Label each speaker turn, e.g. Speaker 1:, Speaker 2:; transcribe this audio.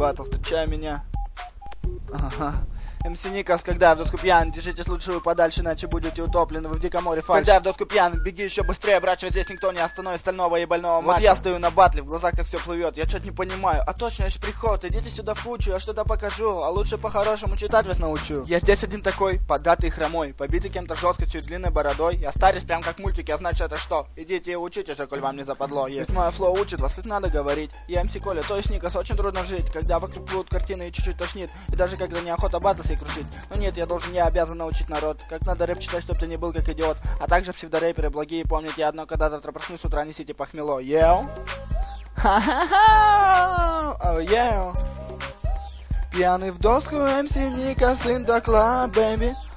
Speaker 1: батл, встречай меня. Ага. МС Никас, когда я в доску пьян, держитесь лучше вы подальше, иначе будете утоплены вы в диком море фальши. Когда я в доску пьян, беги еще быстрее, брачивать здесь никто не остановит стального и больного мачо. Вот я стою на батле, в глазах так все плывет, я что-то не понимаю. А точно, я ж приход, идите сюда в кучу, я что-то покажу, а лучше по-хорошему читать вас научу. Я здесь один такой, податый и хромой, побитый кем-то жесткостью и длинной бородой. Я старец прям как мультики, а значит это что? Идите и учите же, коль вам не западло. Ведь мое флоу учит вас, как надо говорить. Я МС Коля, то есть Никас, очень трудно жить, когда вокруг плывут картины и чуть-чуть тошнит. И даже когда неохота батл себе крушить. Но нет, я обязан научить народ, как надо рэп читать, чтоб ты не был как идиот. А также псевдорэперы благие, помните одно, когда завтра проснусь с утра, несите похмело. Йоу. Ха-ха-ха. Оу, йоу. Пьяный в доску, МС Никас in the club, baby.